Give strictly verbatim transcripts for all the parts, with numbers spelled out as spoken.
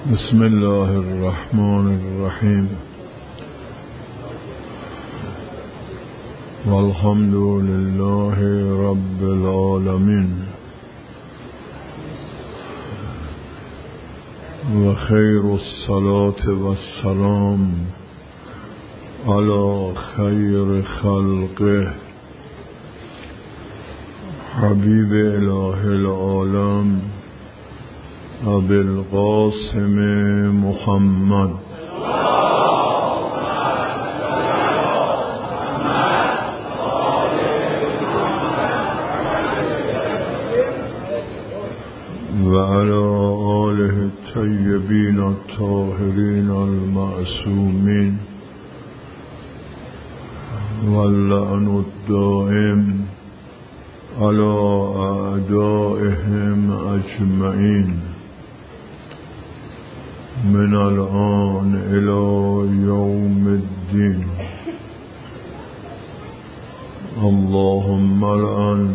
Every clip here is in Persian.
بسم الله الرحمن الرحیم والحمد لله رب العالمین و خیر الصلاة والسلام علی خیر خلقه حبیب اله العالم ابی القاسم محمد و علی آله الطیبین الطاهرین المعصومین واللعن الدائم علی اعدائهم اجمعین من الآن إلى يوم الدين. اللهم الآن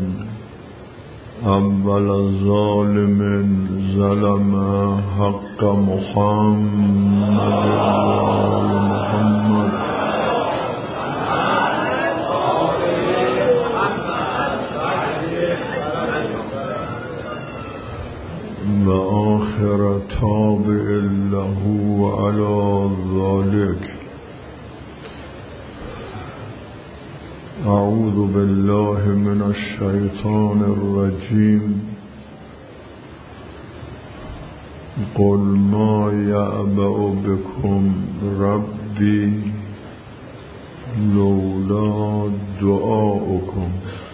أول ظالم ظلم حق محمد وآل محمد وآخر تابع له على ذلك. أعوذ بالله من الشيطان الرجيم. قل ما يعبأ بكم ربي لولا دعاؤكم.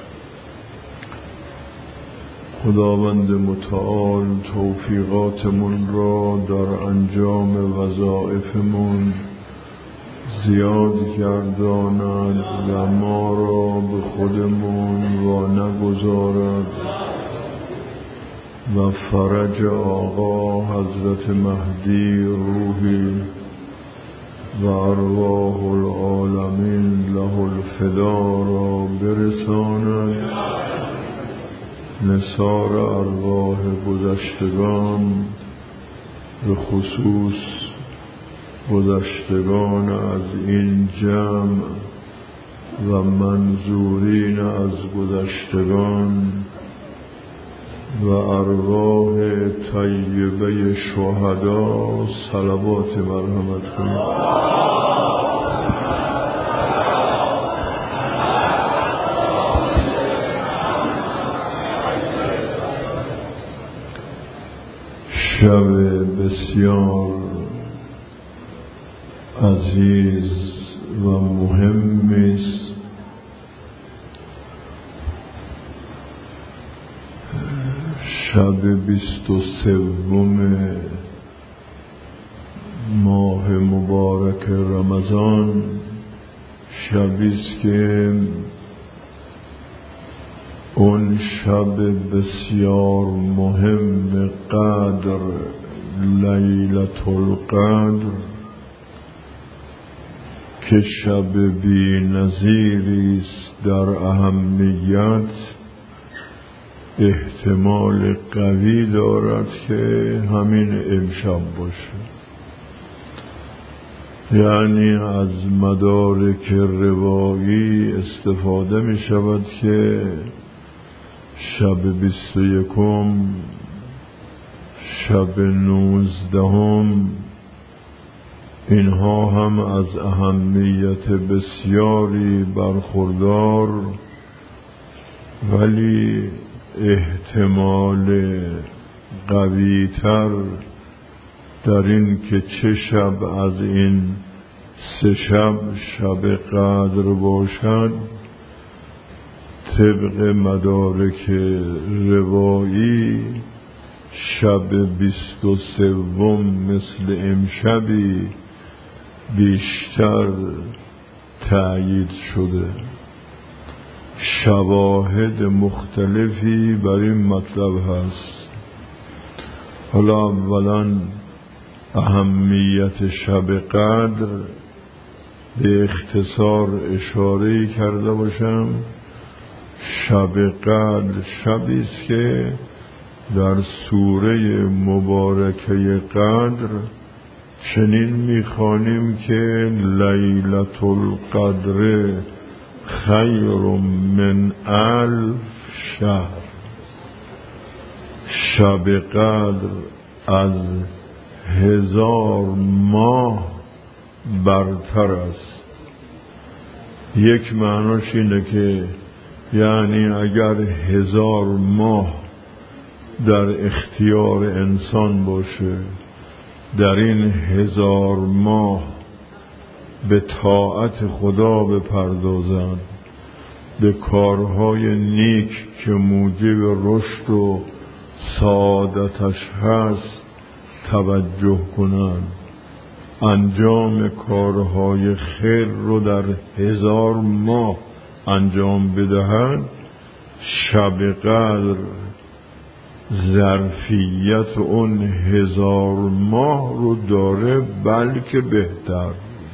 خداوند متعال توفیقاتمون را در انجام وظایفمون زیاد گرداند و ما را به خودمون وا نگذارد و فرج آقا حضرت مهدی روحی و ارواح العالمین له الفدا را برساند. نثار ارواح گذشتگان به خصوص گذشتگان از این جمع و منظورین از گذشتگان و ارواح طیبه شهدا صلوات مرحمت کنید. شب بسیار عزیز و مهمی است. شب بیست و سوم ماه مبارک رمضان، شبی است که اون شب بسیار مهم قدر، لیلة القدر، که شب بی نظیری است در اهمیت، احتمال قوی دارد که همین امشب باشه. یعنی از مدارک روایی استفاده می شود که شب بیست و یکم، شب نوزدهم، اینها هم از اهمیت بسیاری برخوردار، ولی احتمال قوی‌تر در این که چه شب از این سه شب شب قدر باشد، طبق مدارک روایی شب بیست و سوم مثل امشبی بیشتر تأیید شده. شواهد مختلفی بر این مطلب هست. حالا اولا اهمیت شب قدر به اختصار اشاره کرده باشم. شب قدر شبی است که در سوره مبارکه قدر چنین میخوانیم که لیلة القدر خیر من الف شهر. شب قدر از هزار ماه برتر است. یک معناش اینه که یعنی اگر هزار ماه در اختیار انسان باشه، در این هزار ماه به طاعت خدا بپردازند، به کارهای نیک که موجب رشد و سعادتش هست توجه کنند، انجام کارهای خیر رو در هزار ماه انجام بدهند، شب قدر ظرفیت اون هزار ماه رو داره، بلکه بهتر.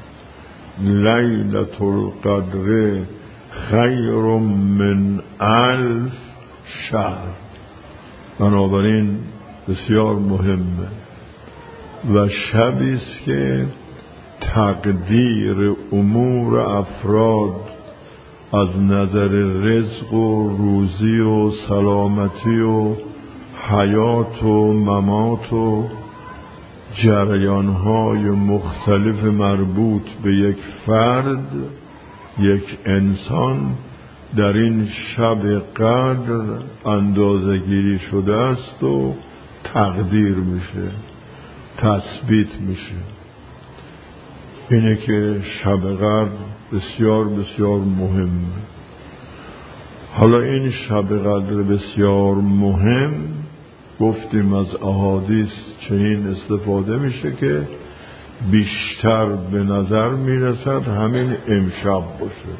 لیلة القدر خیر من الف شهر. بنابراین بسیار مهمه و شبی است که تقدیر امور افراد از نظر رزق و روزی و سلامتی و حیات و ممات و جریانهای مختلف مربوط به یک فرد، یک انسان در این شب قدر اندازه گیری شده است و تقدیر میشه، تثبیت میشه. اینه که شب قدر بسیار بسیار مهمه. حالا این شب قدر بسیار مهم، گفتیم از احادیث چنین استفاده میشه که بیشتر به نظر میرسد همین امشب باشه.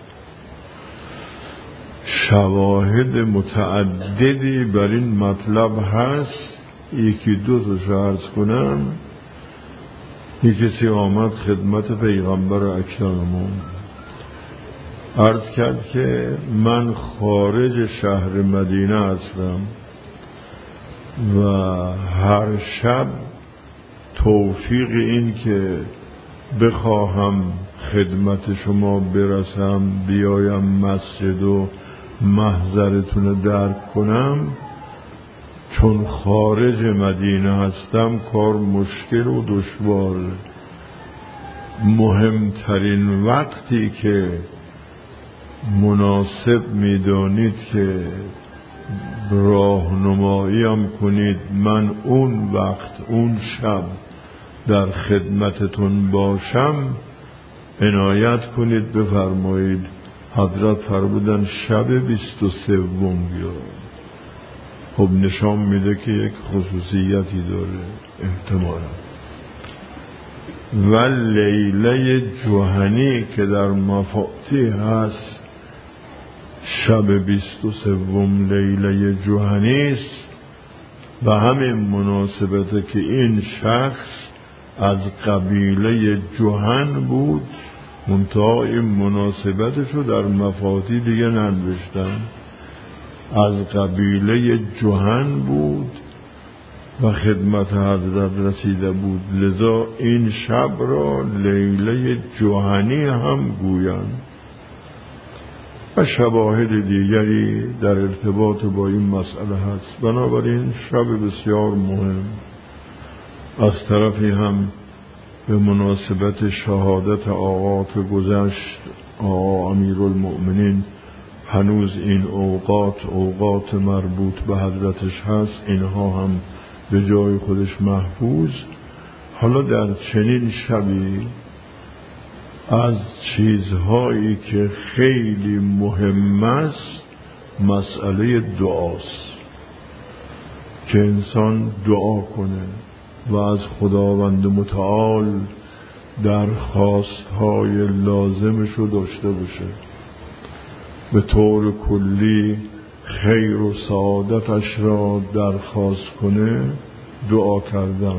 شواهد متعددی بر این مطلب هست. یکی دو تا عرض کنم. یکی کسی آمد خدمت پیغمبر اکرممون، عرض کرد که من خارج شهر مدینه هستم و هر شب توفیق این که بخواهم خدمت شما برسم، بیایم مسجد و محضرتون درک کنم، چون خارج مدینه هستم کار مشکل و دشوار. مهمترین وقتی که مناسب میدانید که راهنماییم کنید، من اون وقت اون شب در خدمتتون باشم، عنایت کنید بفرمایید. حضرت فرمودن شب بیست و سوم بیار. خب نشان میده که یک خصوصیتی داره احتمالا. و لیله جوهنی که در مفاتیح هست، شب بیست و سوم لیله جوهنی است. و همین مناسبته که این شخص از قبیله جوهن بود، منتها این مناسبتشو در مفاتیح دیگه ننوشتن. از قبیله جوهن بود و خدمت حضرت رسیده بود، لذا این شب را لیله جوهنی هم گویند. و شواهد دیگری در ارتباط با این مسئله هست. بنابراین شب بسیار مهم. از طرفی هم به مناسبت شهادت آقا که گذشت، آقا امیرالمؤمنین، هنوز این اوقات اوقات مربوط به حضرتش هست، اینها هم به جای خودش محفوظ. حالا در چنین شبی از چیزهایی که خیلی مهم است مسئله دعاست، که انسان دعا کنه و از خداوند متعال درخواستهای لازمشو داشته باشه. به طور کلی خیر و سعادتش را درخواست کنه، دعا کردن.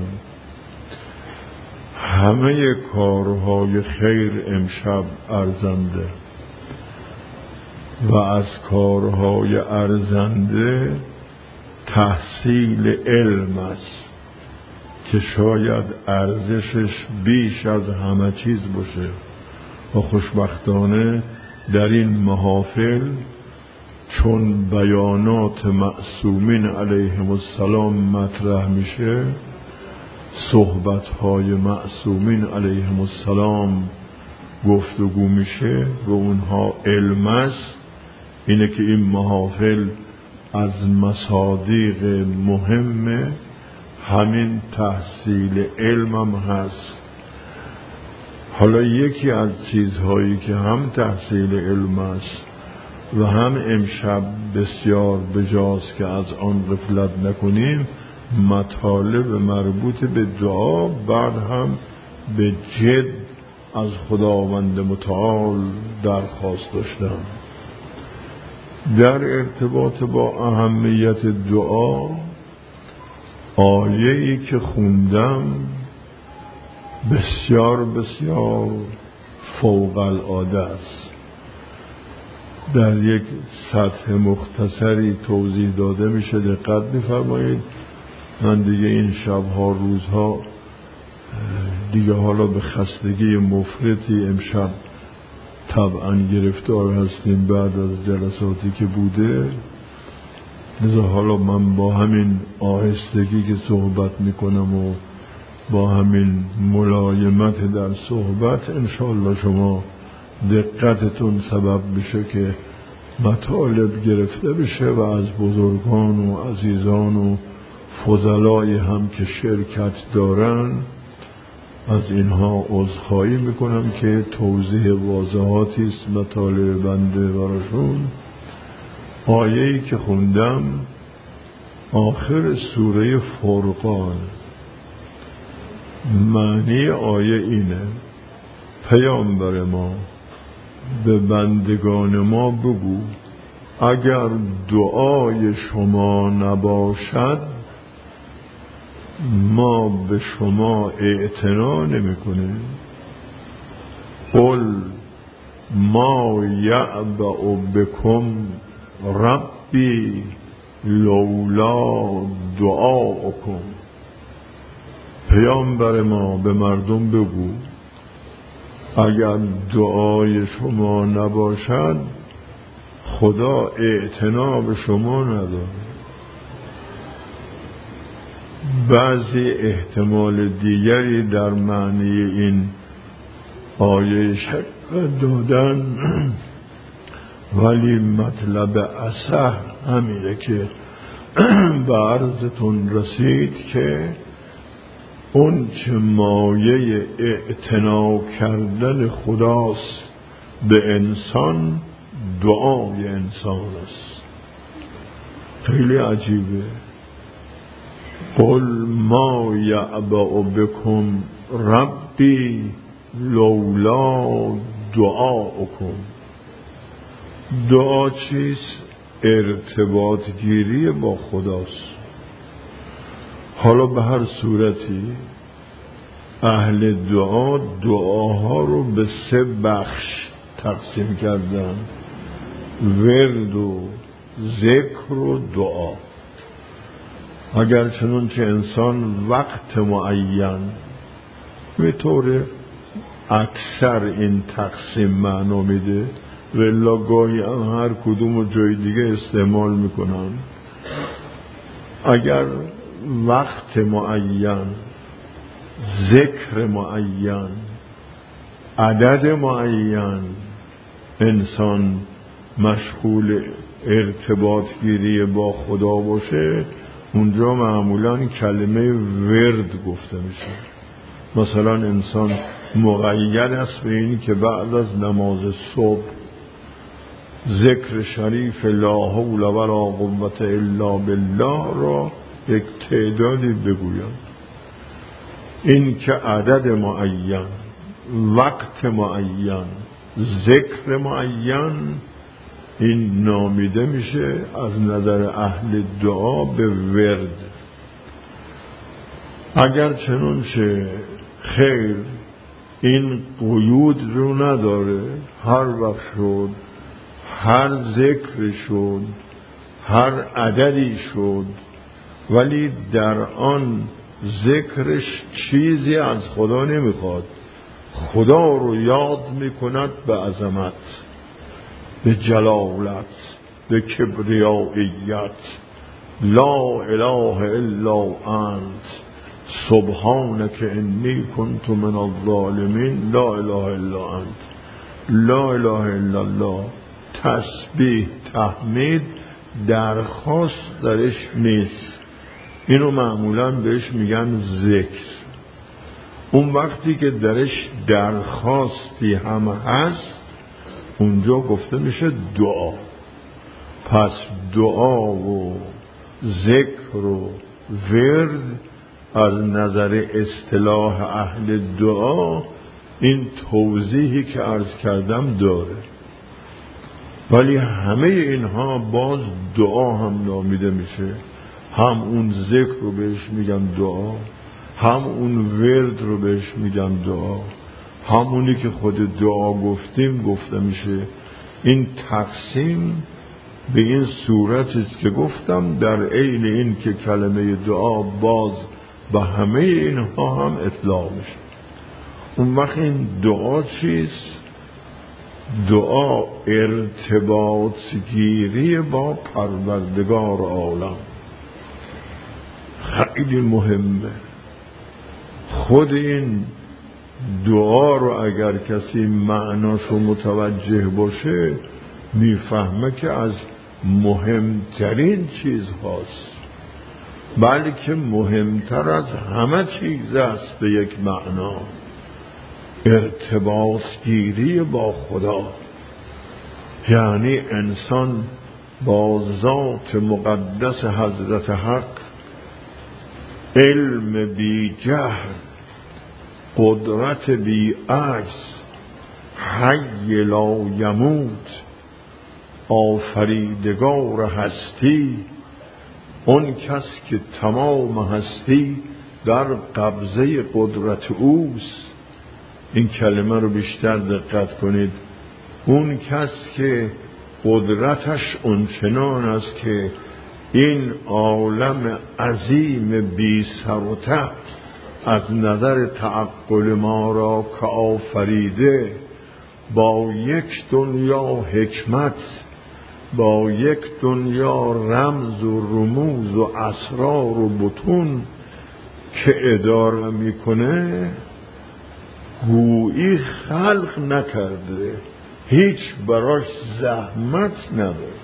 همه کارهای خیر امشب ارزنده و از کارهای ارزنده تحصیل علم است که شاید ارزشش بیش از همه چیز باشه و خوشبختانه در این محافل چون بیانات معصومین علیهم السلام مطرح میشه، صحبت‌های معصومین علیهم السلام گفتگو میشه و اونها علم است، اینه که این محافل از مصادیق مهم همین تحصیل علم هم هست. حالا یکی از چیزهایی که هم تحصیل علم است و هم امشب بسیار بجاست که از آن غفلت نکنیم، مطالب مربوط به دعا، بعد هم به جد از خداوند متعال درخواست داشتم. در ارتباط با اهمیت دعا، آیه‌ای که خوندم بسیار بسیار فوق العاده است. در یک سطح مختصری توضیح داده میشه، دقت می‌فرمایید. من دیگه این شب‌ها روزها دیگه حالا به خستگی مفرطی امشب طبعا گرفتار هستیم بعد از جلساتی که بوده، لذا حالا من با همین آهستگی که صحبت میکنم و با همین ملایمت در صحبت انشاءالله شما دقتتون سبب بشه که مطالب گرفته بشه و از بزرگان و عزیزان و فضلای هم که شرکت دارن از اینها عذرخواهی میکنم که توضیح واضحاتی است مطالب بنده براشون. آیه‌ای که خوندم آخر سوره فرقان، معنی آیه اینه: پیامبر ما به بندگان ما بگو اگر دعای شما نباشد ما به شما اعتنا نمی کنیم. قل ما یعبأ بکم ربی لولا دعاؤکم. پیامبر ما به مردم بگو اگر دعای شما نباشد خدا اعتنا به شما نداره. بعضی احتمال دیگری در معنی این آیه شرف دادن، ولی مطلب اصح همینه که به عرضتون رسید که اون چه مایه اعتنا کردن خداست به انسان دعای انسان است. خیلی عجیبه. قل ما یعبأ بکم ربی لولا دعاؤکم. دعا چیست؟ ارتباط گیری با خداست. حالا به هر صورتی اهل دعا دعاها رو به سه بخش تقسیم کردن: ورد و ذکر و دعا. اگر چنانچه انسان وقت معین، به طور اکثر این تقسیم معنا میده، ولی گاهی هم هر کدوم و جای دیگه استعمال میکنن. اگر وقت معین، ذکر معین، عدد معین انسان مشغول ارتباط گیری با خدا باشه، اونجا معمولا کلمه ورد گفته میشه. مثلا انسان مقید است به این که بعد از نماز صبح ذکر شریف لا حول ولا قوة الا بالله را یک تعدادی بگویم. این که عدد معین، وقت معین، ذکر معین، این نامیده میشه از نظر اهل دعا به ورد. اگر چنانچه خیر این قیود رو نداره، هر وقت شد، هر ذکر شد، هر عددی شد، ولی در آن ذکرش چیزی از خدا نمیخواد. خدا رو یاد میکند به عظمت، به جلالت، به کبریاییت. لا اله الا انت سبحانک انی کنت من الظالمین. لا اله الا انت، لا اله الا الله. تسبیح، تحمید، درخواست درش نیست. اینو معمولا بهش میگن ذکر. اون وقتی که درش درخواستی هم هست اونجا گفته میشه دعا. پس دعا و ذکر و ورد از نظر اصطلاح اهل دعا این توضیحی که عرض کردم داره، ولی همه اینها باز دعا هم نامیده میشه. هم اون ذکر رو بهش میگن دعا، هم اون ورد رو بهش میگن دعا، همونی که خود دعا گفتیم گفته میشه. این تقسیم به این صورتی است که گفتم، در عین این که کلمه دعا باز به همه اینها هم اطلاق میشه. اون وقت این دعا چیست؟ دعا ارتباط گیری با پروردگار عالم. خیلی مهمه. خود این دعا رو اگر کسی معناشو متوجه باشه میفهمه که از مهمترین چیز هاست، بلکه مهمتر از همه چیز است به یک معنا. ارتباط گیری با خدا، یعنی انسان با ذات مقدس حضرت حق علم بی جهل، قدرت بی عجز، حی لا یموت، آفریدگار هستی، اون کس که تمام هستی در قبضه قدرت اوست. این کلمه رو بیشتر دقت کنید. اون کس که قدرتش اونچنان است که این عالم عظیم بی سر و ته از نظر تعقل ما را که آفریده، با یک دنیا حکمت، با یک دنیا رمز و رموز و اسرار و بطون که اداره میکنه، گویی خلق نکرده، هیچ براش زحمت نداره.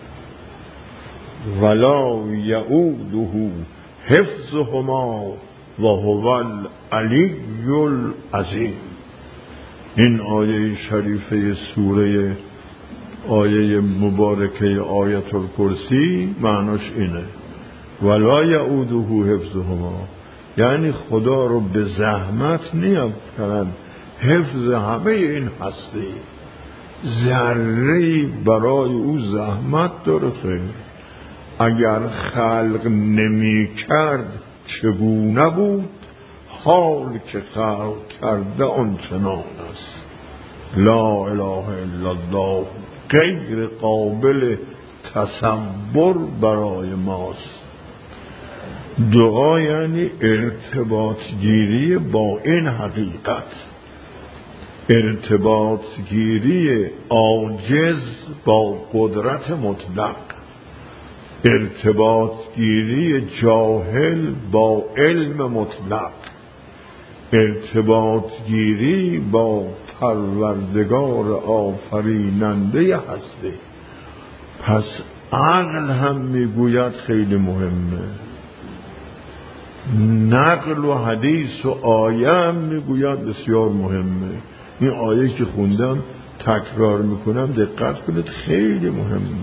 ولا یعوده حفظهما و هو العلی العظیم. این آیه شریفه سوره آیه مبارکه آیت الکرسی معناش اینه، ولا یعوده حفظهما، یعنی خدا رو به زحمت نیافکنند حفظ همه این هستی. ذره‌ای برای او زحمت داره خیلی. اگر خلق نمی کرد چگونه بود؟ حال که خلق کرده آنچنان است. لا اله الا الله غیر قابل تصور برای ماست. دعا یعنی ارتباط گیری با این حقیقت، ارتباط گیری عاجز با قدرت مطلق، ارتباط گیری جاهل با علم مطلق، ارتباط گیری با پروردگار آفریننده هستی. پس عقل هم میگوید خیلی مهمه، نقل و حدیث و آیه هم میگوید بسیار مهمه. این آیه که خوندم تکرار میکنم، دقت کنید، خیلی مهمه.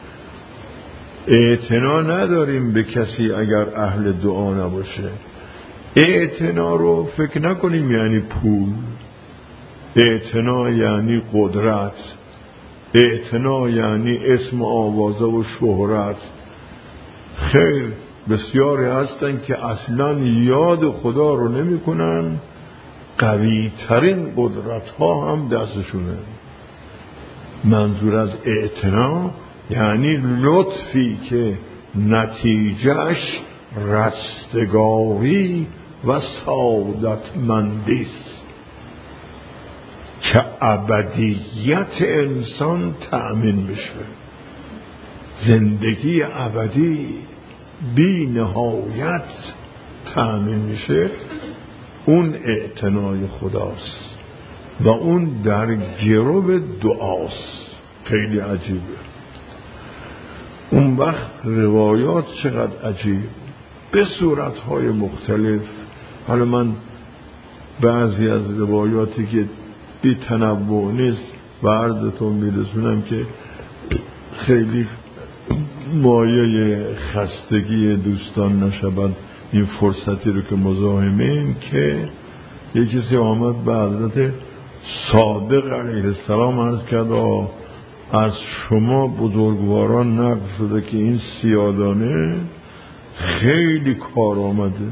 اعتنا نداریم به کسی اگر اهل دعا نباشه. اعتنا رو فکر نکنیم یعنی پول، اعتنا یعنی قدرت، اعتنا یعنی اسم و آوازه و شهرت. خیر، بسیاری هستن که اصلا یاد خدا رو نمی کنن، قوی ترین قدرت ها هم دستشونه. منظور از اعتنا یعنی لطفی که نتیجهش رستگاری و سعادتمندیست که ابدیت انسان تأمین بشه، زندگی ابدی بی نهایت تأمین میشه. اون اعتنای خداست و اون در گرو دعاست. خیلی عجیبه. اون وقت روایات چقدر عجیب، به صورتهای مختلف. حالا من بعضی از روایاتی که بی تنوع نیست و عرضتون میرسونم که خیلی مایه خستگی دوستان نشود این فرصتی رو که مزاحمیم، که یک کسی آمد به حضرت صادق علیه السلام عرض کرد از شما بزرگواران نقل شده که این سیادانه خیلی کار آمده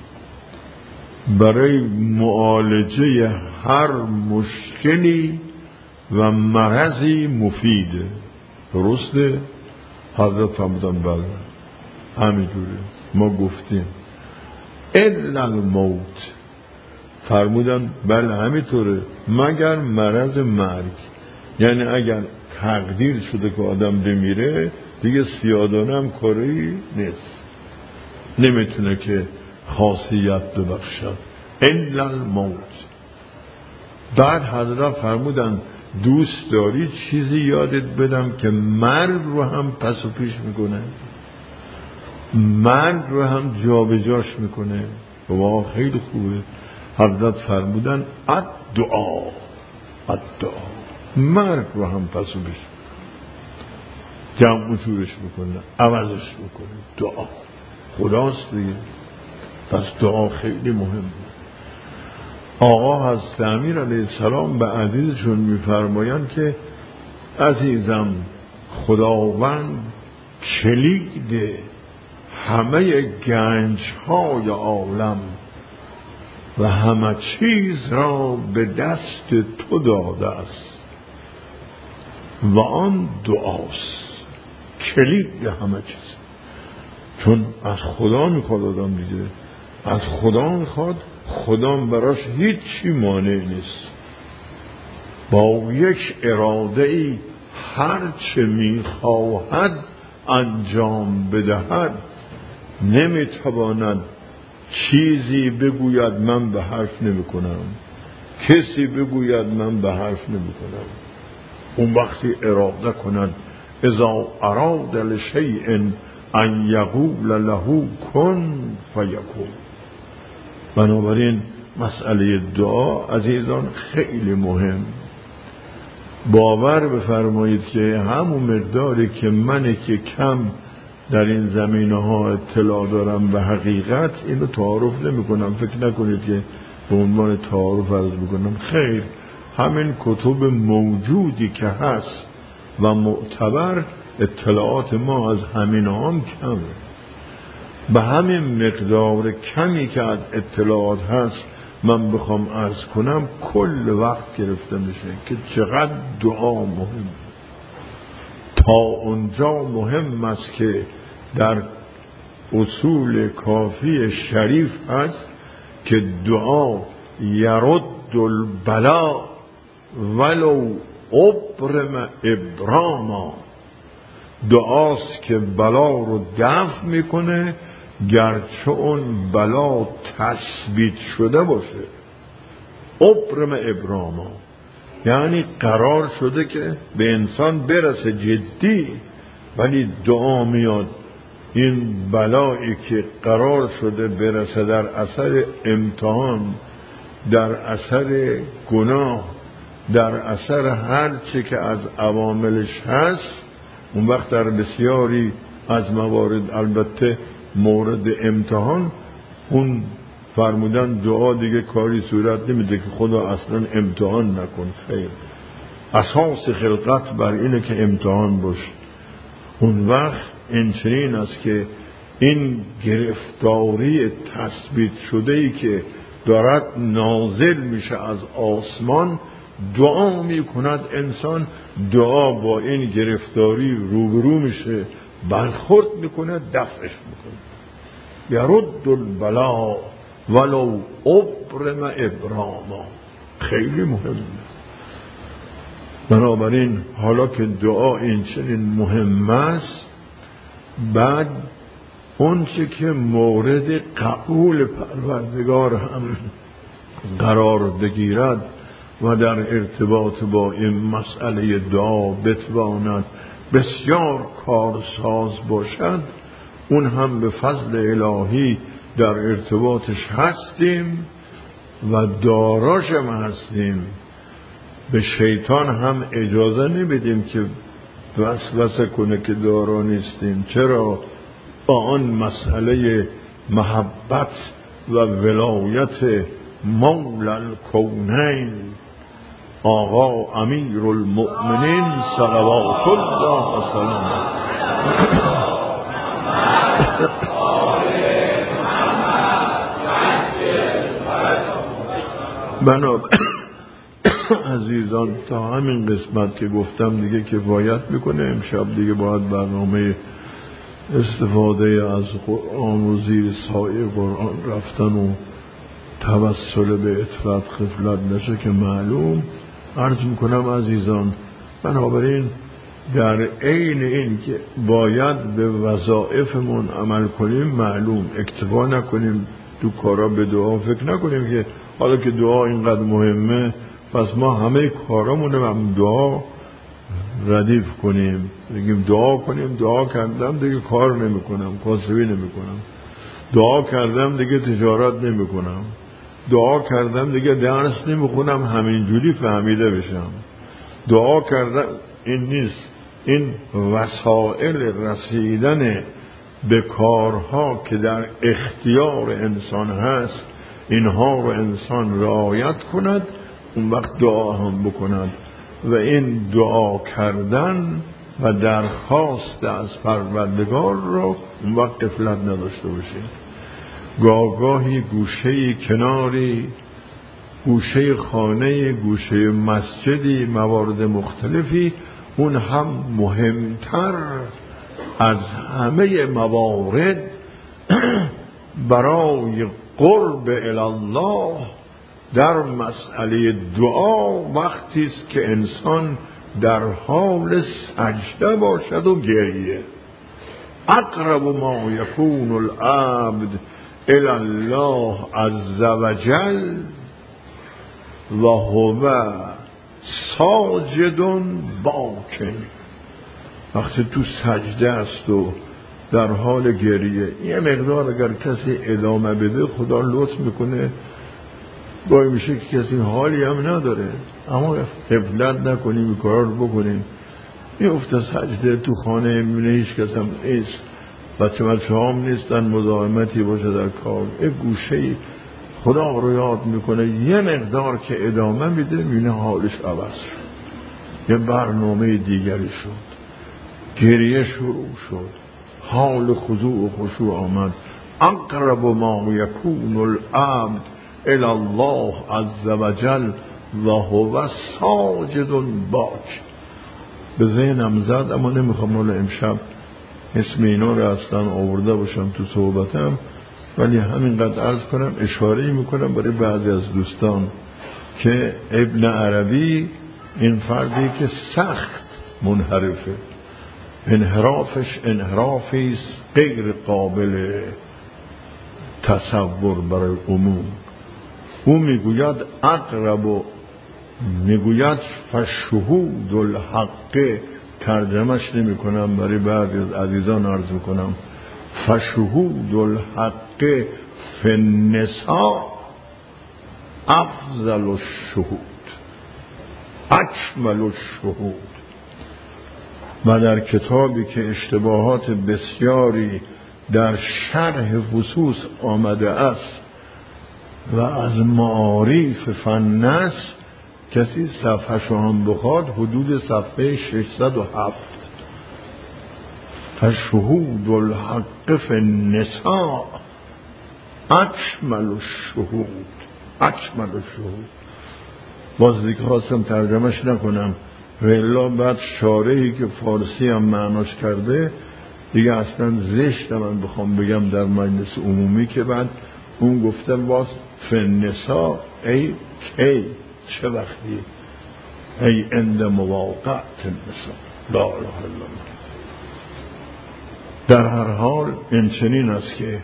برای معالجه هر مشکلی و مرضی مفیده. درسته؟ حضرت فرمودن بله همینجوره. ما گفتیم الا الموت، فرمودن بله همینطوره مگر مرض مرگ. یعنی اگر تقدیر شده که آدم بمیره دیگه سیادانه هم کاری نیست، نمیتونه که خاصیت ببخشد. الا الموت. بعد حضرت فرمودن دوست داری چیزی یادت بدم که مرگ رو هم پس و پیش میکنه، مرگ رو هم جابجاش میکنه. واقعا خیلی خوبه. حضرت فرمودن الدعا، الدعا مرگ رو هم پس و پیش جمع جورش میکنه، عوضش میکنه. دعا خداست دیگه. پس دعا خیلی مهمه. آقا حضرت امیر علیه السلام به عزیزشون میفرمایند که عزیزم خداوند کلید همه گنج های عالم و همه چیز را به دست تو داده است و آن دعاست. کلید همه چیز، چون از خدا میخواد آدم دیگه، از خدا میخواد، خدا براش هیچی مانع نیست. با یک اراده ای هر چه میخواهد انجام بدهد. نمیتواند چیزی بگوید من به حرف نمی کنم، کسی بگوید من به حرف نمی کنم. اون وقتی اراده کند اذا اراد لشیء ان یقول له کن فیکون. بنابراین مسئله دعا عزیزان خیلی مهم. باور بفرمایید که همون مقداری که من که کم در این زمینه ها اطلاع دارم به حقیقت اینو تعارف نمی کنم. فکر نکنید که به عنوان تعارف عرض بکنم، خیر، همین کتب موجودی که هست و معتبر اطلاعات ما از همین هم کمه. به همین مقدار کمی که از اطلاعات هست من بخوام عرض کنم کل وقت گرفته میشه که چقدر دعا مهم. تا اونجا مهم است که در اصول کافی شریف هست که دعا یرد البلا ولو ابرم ابراما. دعاست که بلا رو دفع میکنه گرچه اون بلا تثبیت شده باشه. ابرم ابراما یعنی قرار شده که به انسان برسه جدی، ولی دعا میاد این بلایی که قرار شده برسه در اثر امتحان، در اثر گناه، در اثر هر چی که از عواملش هست، اون وقت در بسیاری از موارد البته مورد امتحان اون فرمودن دعا دیگه کاری صورت نمیده که خدا اصلا امتحان نکن. خیر، اساس خلقت بر اینه که امتحان باشه. اون وقت این چنین است که این گرفتاری تثبیت شده ای که دارد نازل میشه از آسمان، دعا میکند انسان، دعا با این گرفتاری روبرو میشه، برخورد میکنه، دفعش میکنه. یرد البلا ولو ابرم ابراما. خیلی مهمه. بنابراین حالا که دعا این چنین مهم است، بعد اون چه که مورد قبول پروردگار هم قرار بگیرد و در ارتباط با این مسئله دعا بتواند بسیار کارساز باشد، اون هم به فضل الهی در ارتباطش هستیم و داراش هم هستیم. به شیطان هم اجازه نمیدیم که وسوسه کنه که دارا نیستیم. چرا؟ با آن مسئله محبت و ولایت مولا الکونین آقا امیر المؤمنین صلوات الله و سلام بنابراین عزیزان تا همین قسمت که گفتم دیگه کفایت میکنه. امشب دیگه باید برنامه استفاده از قرآن و زیر سایه قرآن رفتن و توسل به اطفت خفلت نشه که معلوم. عرض میکنم عزیزان، بنابراین در عین این که باید به وظایفمون عمل کنیم، معلوم اکتفا نکنیم تو کارا به دعا فکر نکنیم که حالا که دعا اینقدر مهمه پس ما همه کارامونه هم دعا ردیف کنیم، بگیم دعا کنیم، دعا کردم دیگه کار نمی کنم، کاسبی نمی کنم، دعا کردم دیگه تجارت نمی کنم، دعا کردم دیگه درس نمی خونم، همینجوری فهمیده بشم. دعا کردم این نیست. این وسائل رسیدن به کارها که در اختیار انسان هست، اینها رو انسان رعایت کند، اون وقت دعا هم بکند و این دعا کردن و درخواست از پروردگار رو اون وقت غفلت نداشته باشید. گاهگاهی گوشه کناری، گوشه خانه، گوشه مسجدی، موارد مختلفی، اون هم مهمتر از همه موارد برای قرب الله در مسئله دعا وقتی است که انسان در حال سجده باشد و گریه. اقرب ما یکون العبد الی الله عز وجل و هو ساجد باکن. وقتی تو سجده است و در حال گریه، یه مقدار اگر کسی ادامه بده خدا لطف میکنه، باید میشه که کسی حالی هم نداره، اما غفلت نکنیم، این کار رو بکنیم. میفته سجده تو خانه، میبینه هیچ کس هم نیست، بچه بچه هم نیستن، مزاحمتی باشه در کار، یه گوشه خدا رو یاد میکنه، یه مقدار که ادامه میده میبینه حالش عوض شد، یه برنامه دیگری شد، گریه شروع شد، حال خضوع و خشوع آمد. اقرب ما یکون العبد الی الله عز وجل و هو ساجد باک. به ذهنم زد اما نمیخوام مال امشب اسم اینا رو اصلا آورده باشم تو صحبتم، ولی همینقدر عرض کنم، اشاره میکنم برای بعضی از دوستان که ابن عربی این فردی که سخت منحرفه، انحرافش انحرافی است غیر قابل تصور برای عموم. او میگوید اقرب و میگوید فشهود الحق، ترجمهش نمی کنم برای بعضی از عزیزان عرض میکنم، فشهود الحق فی النساء افضل الشهود اکمل الشهود. و در کتابی که اشتباهات بسیاری در شرح فصوص آمده است و از معارف فن است، کسی صفحه شو هم بخواد حدود صفحه ششصد و هفت، فشهود الحق فی النساء اکمل الشهود اکمل الشهود. باز دیگه خواستم ترجمهش نکنم، ولی بعد شارحی که فارسی هم معناش کرده دیگه اصلا زشت من بخوام بگم در مجلس عمومی که بعد اون گفتم باز فنسا ای کی چه وقتی ای اند مواقعت النساء لا اله الا الله. در هر حال این چنین است که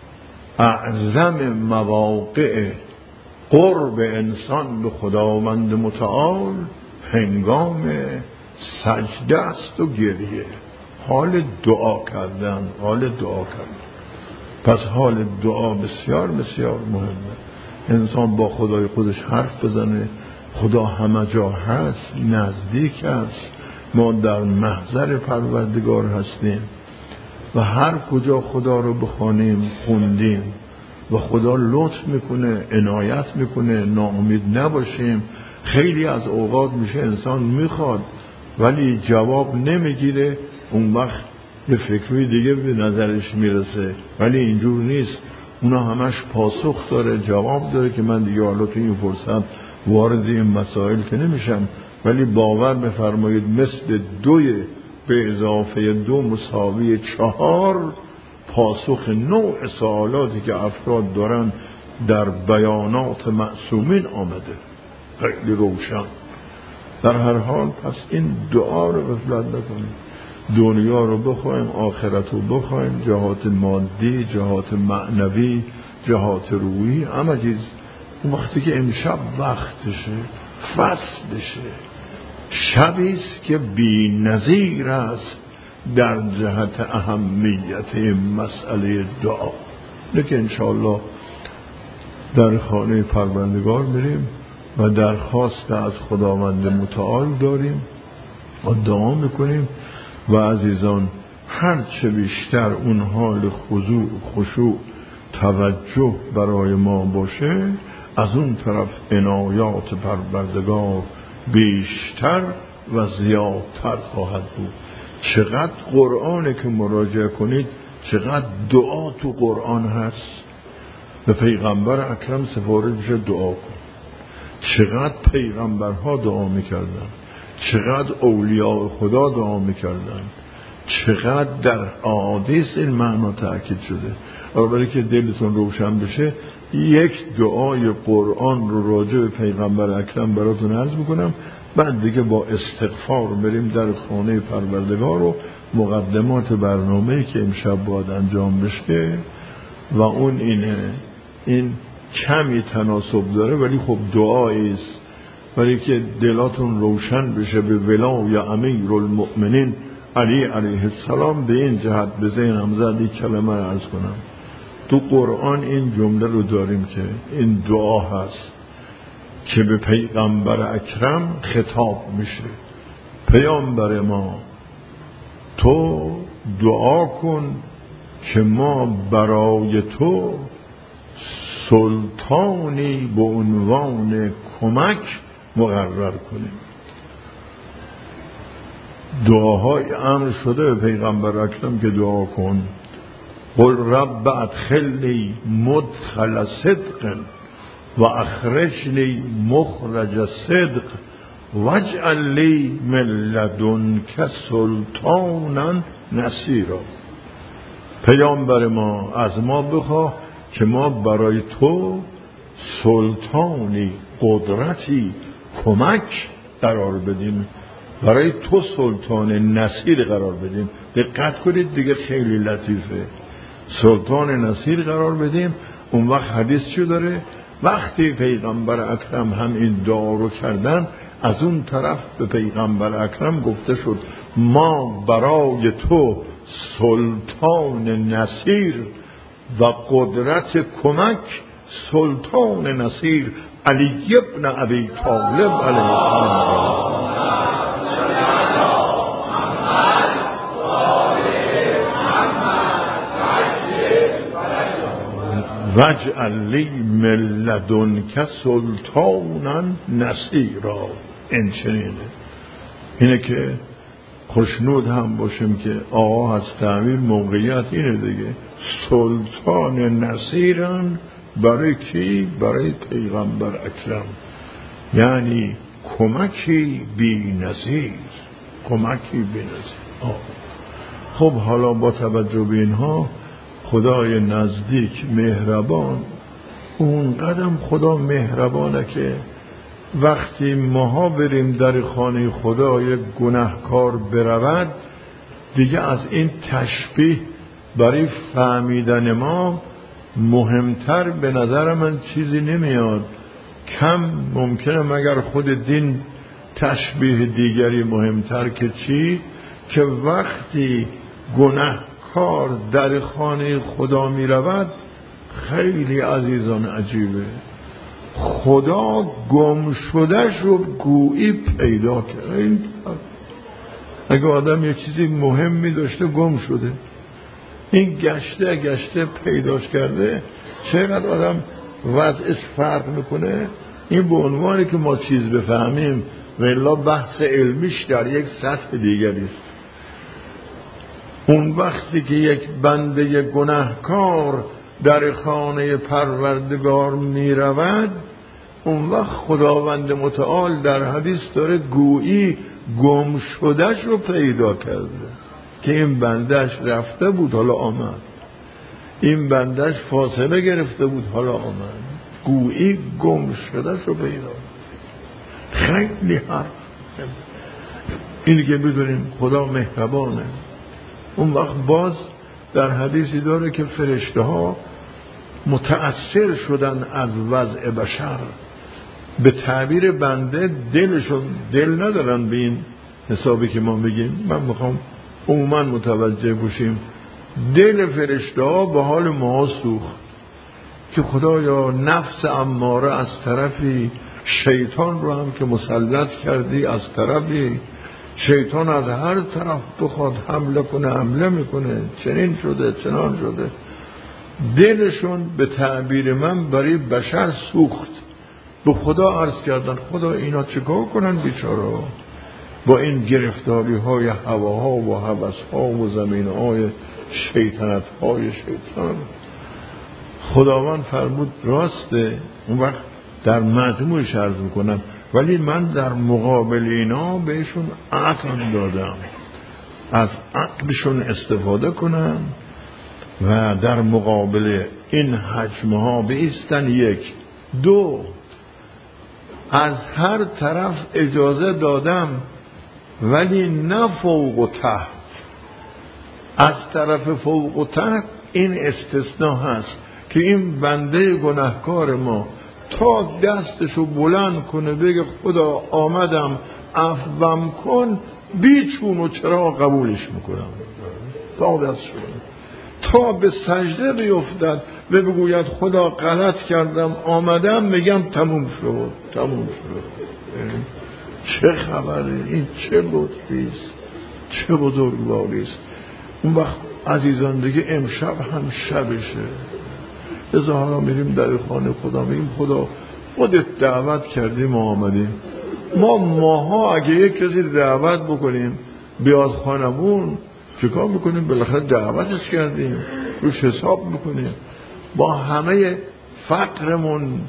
اعظم مواقع قرب انسان به خداوند متعال هنگام سجده است و گریه، حال دعا کردن، حال دعا کردن. پس حال دعا بسیار بسیار مهمه. انسان با خدای خودش حرف بزنه. خدا همه جا هست، نزدیک است، ما در محضر پروردگار هستیم و هر کجا خدا رو بخوانیم خوندیم و خدا لطف میکنه، عنایت میکنه، ناامید نباشیم. خیلی از اوقات میشه انسان میخواد ولی جواب نمیگیره، اون وقت یه فکری دیگه به نظرش میرسه، ولی اینجور نیست. اونا همش پاسخ داره، جواب داره که من دیگه حالا تو این فرصت وارد این مسائل که نمیشم، ولی باور بفرمایید مثل دوی به اضافه دو مساوی چهار پاسخ نوع سوالاتی که افراد دارن در بیانات معصومین آمده، خیلی روشن. در هر حال پس این دعا رو غفلت نکنیم، دنیا رو بخوایم، آخرت رو بخوایم، جهات مادی، جهات معنوی، جهات روحی، همه چیز. اون وقتی که امشب وقتشه، فصلشه، شبیست که بی نظیر است در جهت اهمیت مسئله دعا. لیکن انشاءالله در خانه پروردگار میریم و درخواست از خداوند متعال داریم و دعا میکنیم و عزیزان هر چه بیشتر اون حال خضوع خشوع توجه برای ما باشه، از اون طرف عنایات پروردگار بیشتر و زیادتر خواهد بود. چقدر قرآن که مراجعه کنید، چقدر دعا تو قرآن هست. به پیغمبر اکرم سفارش بشه دعا کن. چقدر پیغمبرها دعا میکردن، چقدر اولیاء خدا دعا میکردن، چقدر در احادیث این معنا تأکید شده. برای که دلتون روشن بشه یک دعای قرآن رو راجع به پیغمبر اکرم براتون عرض میکنم، بعد دیگه با استغفار بریم در خانه پروردگار و مقدمات برنامه‌ای که امشب باید انجام بشه. و اون اینه، این کمی تناسب داره ولی خب دعایی است، برای که دلاتون روشن بشه به ولای امیر المؤمنین علی علیه السلام. به این جهت به ذهنم زد یک کلمه رو عرض کنم. تو قرآن این جمله رو داریم که این دعا هست که به پیغمبر اکرم خطاب میشه: پیامبر ما تو دعا کن که ما برای تو سلطانی به عنوان کمک مقرر کنیم. دعاهای امر شده به پیغمبر اکرم که دعا کن: قل رب ادخلنی مدخل صدق و اخرجنی مخرج صدق واجعل لی من لدنک سلطانا نصیرا. پیامبر ما از ما بخواه که ما برای تو سلطانی، قدرتی، کمک قرار بدیم، برای تو سلطان نصیر قرار بدیم. دقت کنید دیگه خیلی لطیفه، سلطان نصیر قرار بدیم. اون وقت حدیث چی داره؟ وقتی پیغمبر اکرم هم این دعا رو کردن، از اون طرف به پیغمبر اکرم گفته شد ما برای تو سلطان نصیر و قدرت کمک، سلطان نصیر علی ابن ابی طالب علیه السلام. واجعل لی من لدنک سلطانا نصیرا. این چنینه، اینه که خوشنود هم باشیم که آقا از تعمیر موقعیت اینه دیگه، سلطان نصیرن. برای کی؟ برای پیغمبر اکرم، یعنی کمکی بی نظیر، کمکی بی نظیر. خب حالا با توجه به اینها خدای نزدیک مهربان، اون قدم خدا مهربانه که وقتی ماها بریم در خانه خدا یک گناهکار برود، دیگه از این تشبیه برای فهمیدن ما مهمتر به نظر من چیزی نمیاد. کم ممکنه مگر خود دین تشبیه دیگری مهمتر که چی؟ که وقتی گناهکار در خانه خدا می رود، خیلی عزیزان عجیبه، خدا گم شدهش رو گویی پیدا کرده. اگه آدم یک چیزی مهمی داشته گم شده، این گشته گشته پیداش کرده، چقدر آدم وضعش فرق میکنه. این به عنوانی که ما چیز بفهمیم و الا بحث علمیش در یک سطح دیگری است. اون وقتی که یک بنده گناهکار در خانه پروردگار می رود، اون وقت خداوند متعال در حدیث داره گویی گم شدهش رو پیدا کرده که این بندهش رفته بود حالا آمد، این بندهش فاصله گرفته بود حالا آمد، گویی گم شدهش رو پیدا. خیلی حرف اینی که بدونیم خدا مهربانه. اون وقت باز در حدیثی داره که فرشته ها متأثر شدن از وضع بشر، به تعبیر بنده دلشون دل ندارن به این حسابی که ما بگیم. من میخوام عموما متوجه باشیم دل فرشته ها به حال ما سوخت که خدایا نفس اماره از طرفی، شیطان رو هم که مسلط کردی از طرفی، شیطان از هر طرف بخواد حمله کنه حمله میکنه، چنین شده چنان شده. دلشون به تعبیر من برای بشر سوخت. به خدا عرض کردن خدا اینا چیکار کنن بیچارا با این گرفتاری های هواها و هوسها و زمین های شیطنت های شیطان. خداوند فرمود راسته. اون وقت در مجموعش عرض میکنم، ولی من در مقابل اینا بهشون عقل دادم، از عقلشون استفاده کنن و در مقابل این حجمه ها بایستن. یک دو، از هر طرف اجازه دادم ولی نه فوق و تحت. از طرف فوق و تحت این استثناء هست که این بنده گناهکار ما تا دستشو بلند کنه بگه خدا آمدم عفوم کن، بیچون و چرا قبولش میکنم. تا دستشو تا به سجده بیفتد و بگوید خدا غلط کردم آمدم، میگم تموم شد تموم شد. چه خبره این؟ چه لطفیست، چه بزرگواریست. اون وقت عزیزان دیگه امشب هم شبشه. از حالا میریم در خانه خدا، میگیم خدا خودت دعوت کردی ما آمدیم. ما ماها اگه یک کسی دعوت بکنیم بیاد خانمون چیکار میکنیم؟ بالاخره دعوتش کردیم، روش حساب میکنیم. با همه فقرمون،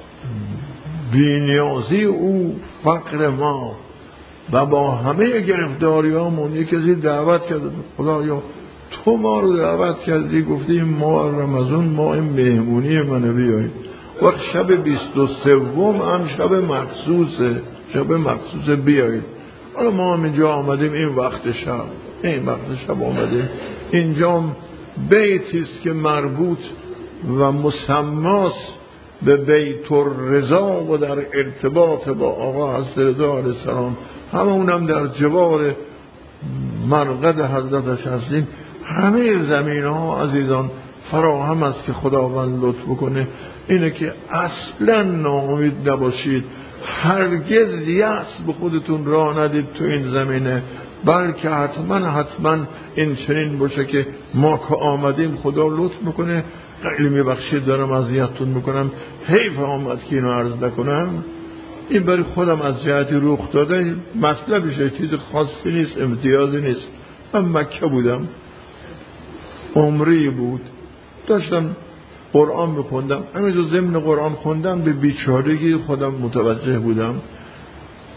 بی‌نیازی او فقر ما، و با همه گرفتاریامون یک کسی دعوت کرده. خدایا تو ما رو دعوت کردی، گفتی ما رمضان ما این مهمونی منو بیایید. وقت شب بیست و سوم هم شب مخصوصه، شب مخصوصه بیایید. حالا ما هم اینجا آمدیم این وقت شب، این وقت شب آمدیم اینجا. بیتیست که مربوط و مسماست به بیت الرضا و در ارتباط با آقا حضرت رضا علیه السلام، همه اونم در جوار مرقد حضرتش هستیم. همه زمین ها عزیزان فراهم است که خداوند لطف بکنه. اینه که اصلا ناامید نباشید، هرگز یأس به خودتون راه ندید تو این زمینه، بلکه حتما حتما این چنین باشه که ما که آمدیم خدا لطف میکنه. خیلی میبخشید دارم اذیتتون میکنم، حیف آمد که اینو عرض نکنم. این برای خودم از جهتی رخ داده مطلبشه، چیز خاصی نیست، امتیازی نیست. من مکه بودم، عمری بود، داشتم قرآن بخوندم. همینجور ضمن قرآن خوندم به بیچارگی خودم متوجه بودم.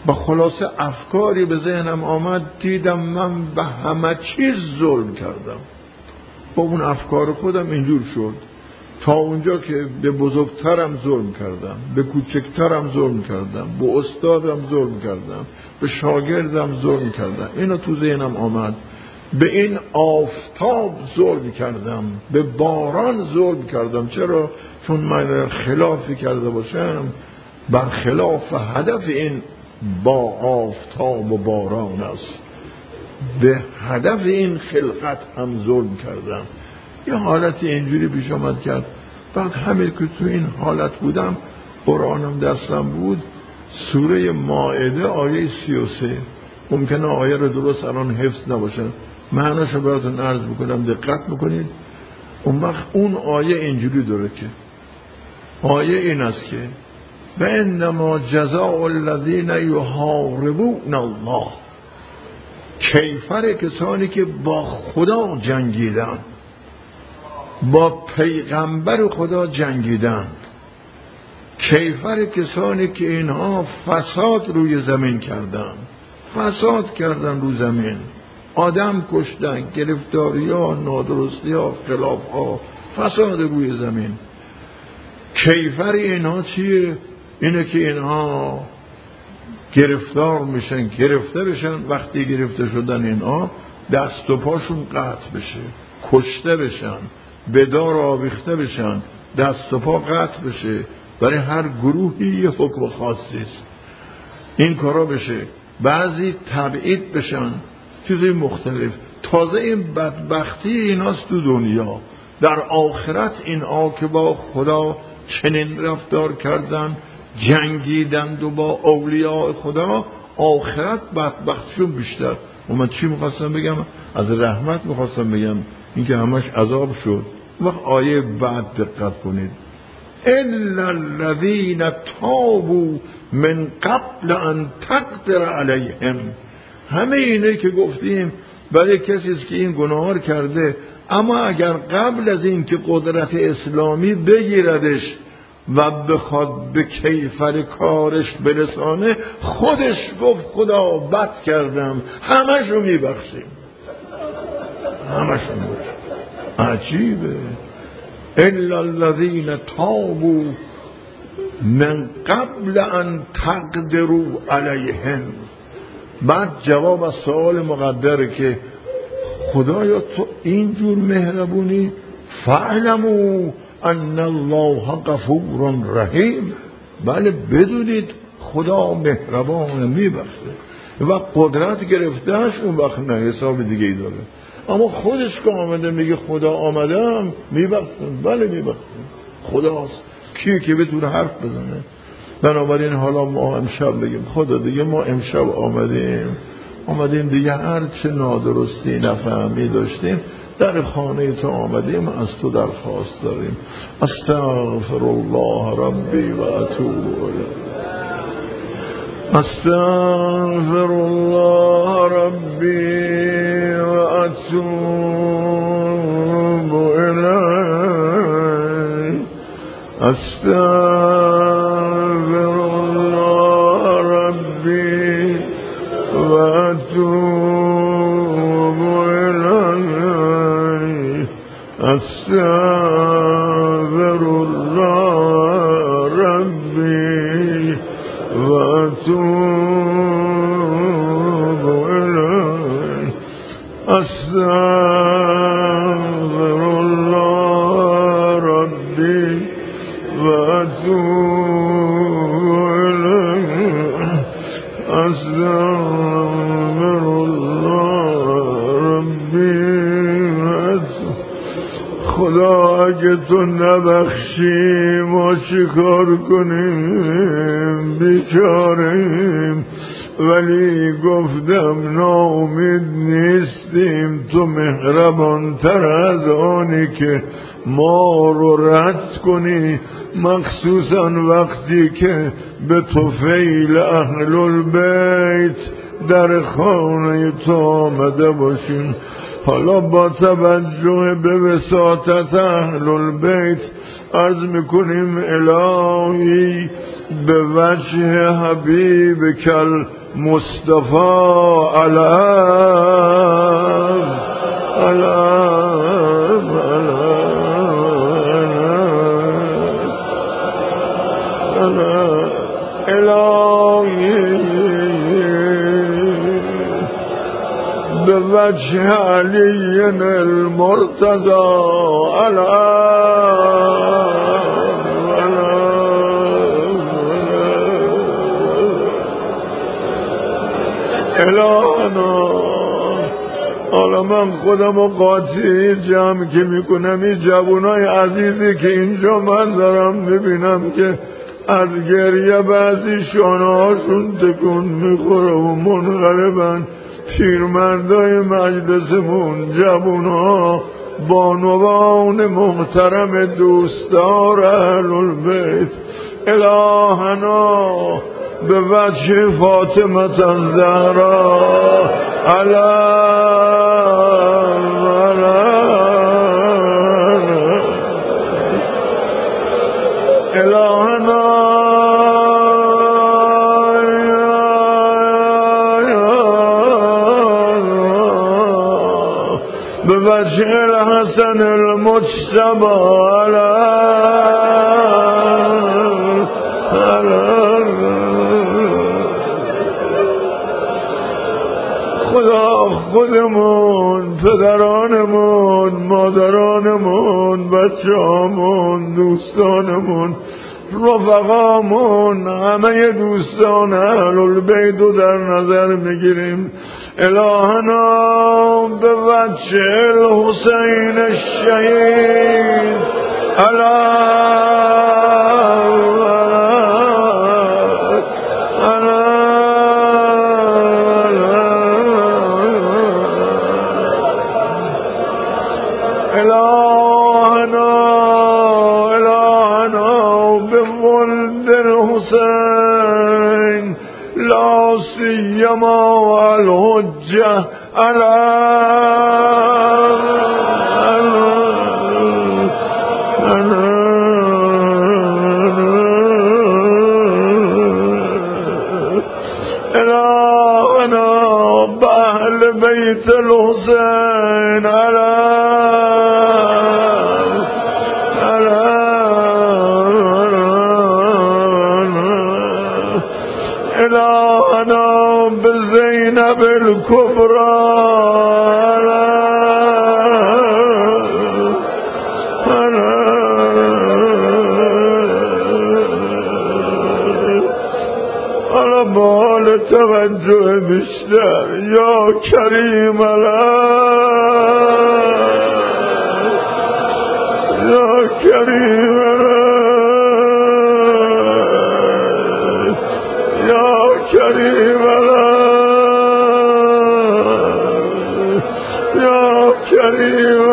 با خلاصه افکاری به ذهنم آمد، دیدم من به همه چیز ظلم کردم. با اون افکار خودم اینجور شد تا اونجا که به بزرگترم ظلم کردم، به کوچکترم ظلم کردم، به استادم ظلم کردم، به شاگردم ظلم کردم. اینو تو ذهنم آمد. به این آفتاب ظلم کردم، به باران ظلم کردم. چرا؟ چون من خلافی کرده باشم برخلاف هدف این با آفتاب و باران است، به هدف این خلقت هم ظلم کردم. یه حالت اینجوری پیش آمد کرد. بعد همین که تو این حالت بودم، قرآنم دستم بود، سوره مائده آیه سی و سه. ممکنه آیه رو درست الان حفظ نباشه، معناشو براتون عرض بکنم، دقت میکنید. اون وقت اون آیه اینجوری داره که آیه این است که و انما جزاء الذین یحاربون الله، کیفر کسانی که با خدا جنگیدن، با پیغمبر خدا جنگیدن، کیفر کسانی که اینها فساد روی زمین کردن، فساد کردن رو زمین، آدم کشتن، گرفتاری ها، نادرستی ها، خلاف ها، فساد روی زمین. کیفر اینها چیه؟ اینه که اینها گرفتار میشن، گرفته بشن. وقتی گرفته شدن اینها دست و پاشون قطع بشه، کشته بشن، به دار آویخته بشن، دست و پا قطع بشه. برای هر گروهی یه حکم خاصی است، این کارا بشه. بعضی تبعید بشن، چیزی مختلف. تازه این بدبختی ایناست تو دنیا. در آخرت اینها که با خدا چنین رفتار کردن، جنگیدند و با اولیاء خدا، آخرت بدبختشون بیشتر. و من چی میخواستم بگم؟ از رحمت میخواستم بگم، این که همش عذاب شد. وقت آیه بعد دقت کنید، الا الذین تابوا من قبل ان تقدر علیهم. همه اینه که گفتیم برای کسی که این گناه کرده، اما اگر قبل از این که قدرت اسلامی بگیردش و بخواد به کیفر کارش برسانه، خودش گفت خدا بد کردم، همشو میبخشیم، همشو میبخشیم. عجیبه. الا الذین تابوا من قبل ان تقدروا علیهم. بعد جواب از سوال مقدره که خدایا تو اینجور مهربونی، فاعلموا ان الله غفور رحیم. بله بدونید خدا مهربان میبخشه. و قدرت گرفتهش اون وقت نه، حساب دیگه ای داره. اما خودش که آمده میگه خدا آمدم میبخشه، بله میبخشه، خداست. کی که بتونه حرف بزنه؟ بنابراین حالا ما امشب بگیم خدا دیگه ما امشب آمدیم آمدیم دیگه هر چه نادرستی نفهمی داشتیم در خانه تو آمدیم، از تو درخواست داریم. استغفر الله ربی و اتوب الیه. استغفر الله ربی و اتوب الیه. استغفر الله ربی و اتوب الیه. استغفر الله ربی و اتوب الیه. استغفر الله ربی و اتوب الیه. استغفر الله ربی و اتوب. خدا اگه تو نبخشی ما چی کار کنیم؟ بیچاریم. ولی گفتم ناامید نیستیم، تو مهربان تر از آنی که ما رو رد کنی، مخصوصا وقتی که به طفیل اهل البیت در خانه تو آمده باشیم. حالا با توجه به وساطت اهل البیت عرض میکنیم الهی به وجه حبیب کل مصطفی علم علم علم الهی به وجه علی المرتضی الهانا. حالا من خودم و قاطی جمع که میکنم این جوانای عزیزی که اینجا من دارم میبینم که از گریه بعضی شانه هاشون تکون میخوره و منقلبن. پیرمردای مجلسمون، جوونا، بانوان محترم دوستدار اهل البیت، الهنا به وجه فاطمه الزهرا علم الهنا به وجه الحسن المجتبی خدا خودمون، پدرانمون، مادرانمون، بچه‌هامون، دوستانمون، رفقامون، همه دوستان اهل البیت رو در نظر میگیریم. الهنا به وجه الحسین الشهید الهنا الهنا به ولد الحسین لا سیما الحجه الهنا بأهل بیت الحسین الهنا بزینب الكبرى على بال توجه بیشتر یا کریم یا کریم یا کریم یا کریم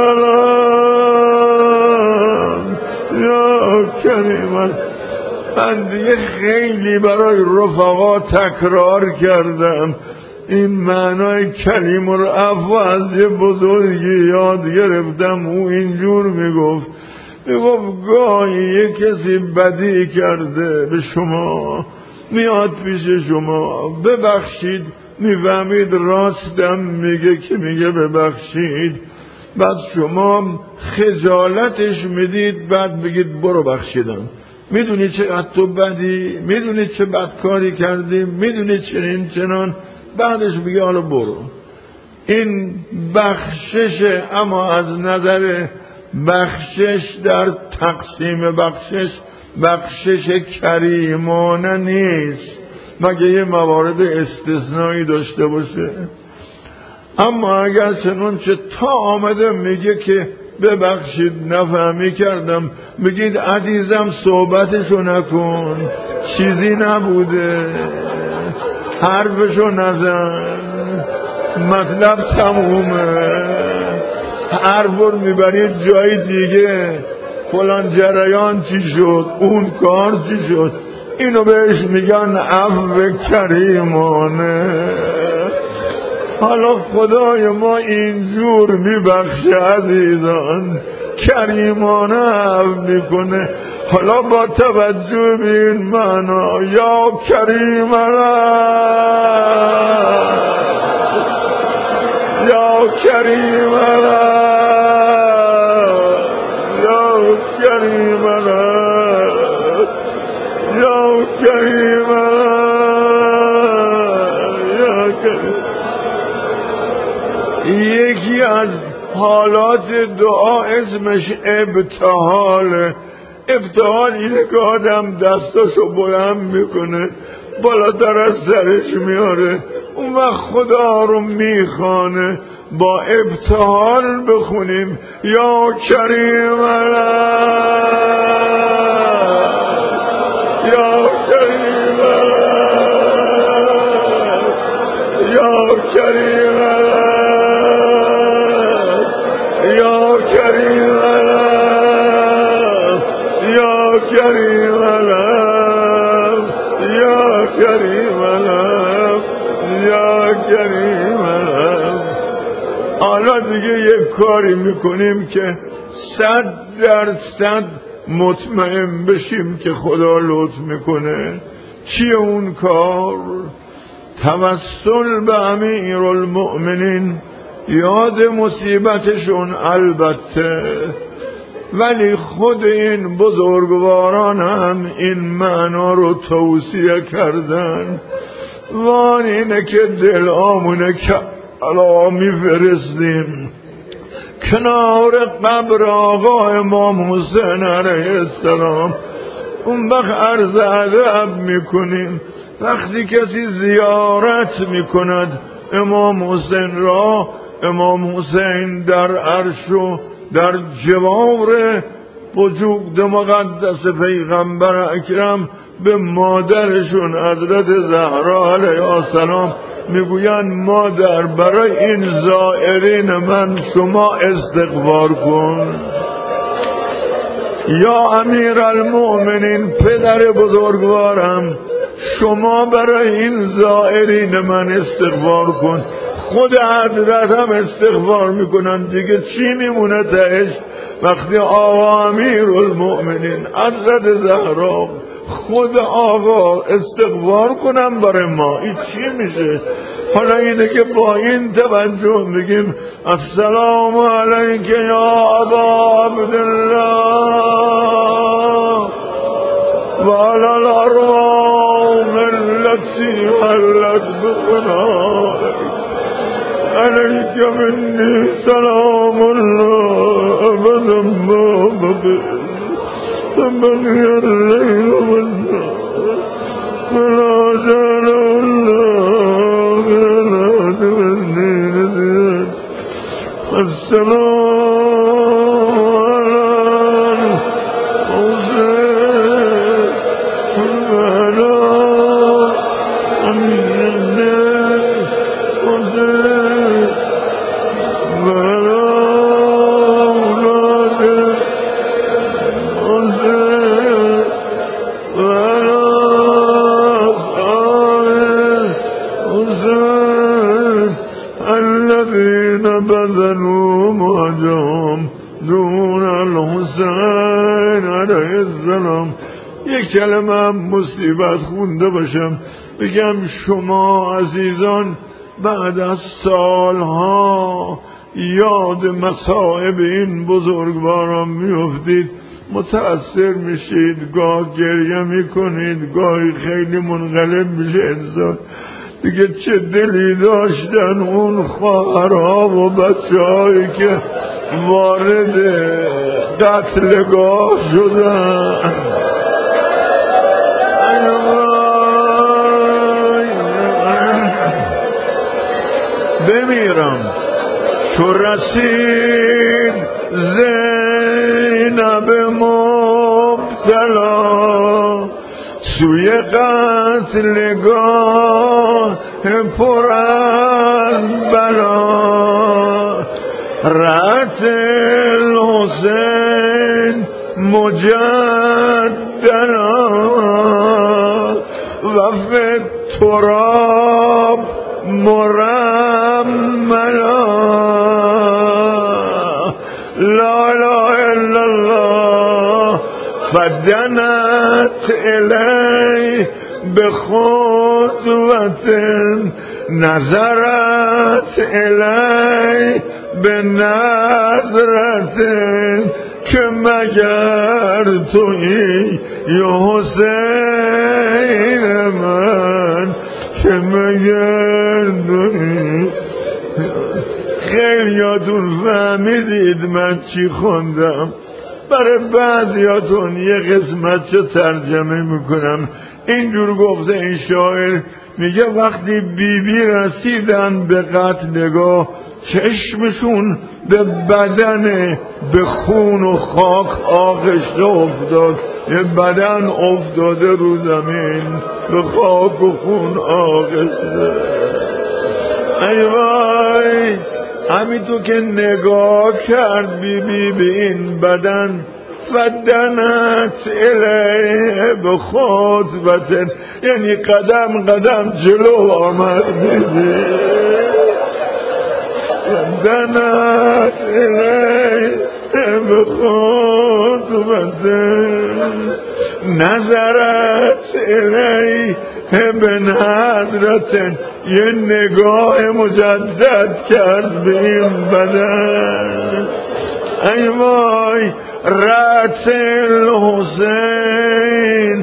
یا کریم. من دیگه خیلی برای رفقا تکرار کردم این معنای کلیم رو، افواز بزرگی یاد گرفتم. او اینجور میگفت میگفت گاهی یک کسی بدی کرده به شما، میاد پیش شما ببخشید، میفهمید راستم میگه که میگه ببخشید، بعد شما خجالتش میدید، بعد بگید برو بخشیدم، میدونی چقدر تو بدی، میدونی چه بدکاری کردی، میدونی چنین چنان، بعدش بگی حالا برو. این بخششه، اما از نظر بخشش در تقسیم بخشش بخشش کریمانه نیست، مگه یه موارد استثنایی داشته باشه. اما اگر چنانچه تا آمده میگه که ببخشید نفهمی کردم، بگید عزیزم صحبتشو نکن، چیزی نبوده، حرفشو نزن، مطلب تمومه، حرفور میبرید جای دیگه، فلان جریان چی شد، اون کار چی شد، اینو بهش میگن عفو کریمانه. حالا خدای ما اینجور میبخشه عزیزان، کریمانه عفو میکنه. حالا با توجه به این معنا یا کریم الله یا کریم الله یا کریم الله یا کریم الله یا کریم. یکی از حالات دعا اسمش ابتهاله. ابتهال اینه که آدم دستاشو بلند میکنه بالاتر از سرش میاره، اون وقت خدا رو میخوانه. با ابتهال بخونیم یا کریم الله یا کریم الله یا کریم الله یا کریم الله یا کریم الله یا کریم الله یا کریم الله. حالا دیگه یک کاری میکنیم که صد درصد مطمئن بشیم که خدا لطف میکنه. چیه اون کار؟ توسل به امیرالمؤمنین. یاد مصیبتشون البته، ولی خود این بزرگواران هم این معنا رو توصیه کردن. وان اینه که دل آمونه که علا میفرستیم کنار قبر آقا امام حسین علیه السلام. اون وقت عرض ادب میکنیم وقتی کسی زیارت میکند امام حسین را، امام حسین در عرش و در جوار وجود مقدس پیغمبر اکرم به مادرشون حضرت زهرا علیه السلام میگویند مادر برای این زائرین من شما استغفار کن. یا امیرالمؤمنین پدر بزرگوارم شما برای این زائرین من استغفار کن. خود حضرت هم استغفار میکنن دیگه چی میمونه تهش؟ وقتی آقا امیرالمؤمنین حضرت زهرا خود آقا استغفار کنم برای ما، این چی میشه؟ حالا اینه که با این توجه میگیم السلام علیک یا ابا عبدالله و علی الارواح التي حلت بفنائك علیک منی سلام الله ابدا ما بقي تبني الليل والنهار ولا زال الله ولا تبني نذير. السلام على حسين وعلى أمين حسين وعلى أولاد حسين وعلى أصحاب حسين الذين بذلوا مهجهم دون الحسین علیه السلام. یک کلمه مصیبت خونده باشم بگم شما عزیزان بعد از سالها یاد مصائب این بزرگواران میافتید، متأثر میشید، گاه گریه میکنید، گاهی خیلی منقلب میشه انسان. دیگه چه دلی داشتن اون خواهرها و بچه هایی که وارد قتلگاه شدن. بمیرم چو رسید زینب مبتلا سوی قتلگاه پر از بلا رأت الحسین مجدلا و فی التراب مرملا لا اله الا الله فدنت الی به خطوت نظرت الی به نظرت که مگر تویی یا حسین من که مگر تویی. خیلی یادون فهمیدید من چی خوندم. برای بعضیاتون یه قسمت چه ترجمه میکنم. اینجور گفته این شاعر، میگه وقتی بی بی رسیدن به قتلگاه چشمشون به بدن به خون و خاک آغشته افتاد. یه بدن افتاده رو زمین به خاک و خون آغشته. ای وای، همینطور که نگاه کرد بی بی به این بدن، فدنت الیه به خطوت، یعنی قدم قدم جلو آمد بی بی. فدنت الیه به خطوت نظرت الیه به نظرت، یه نگاه مجدد کرد به این بدن. ای وای، رأت الحسین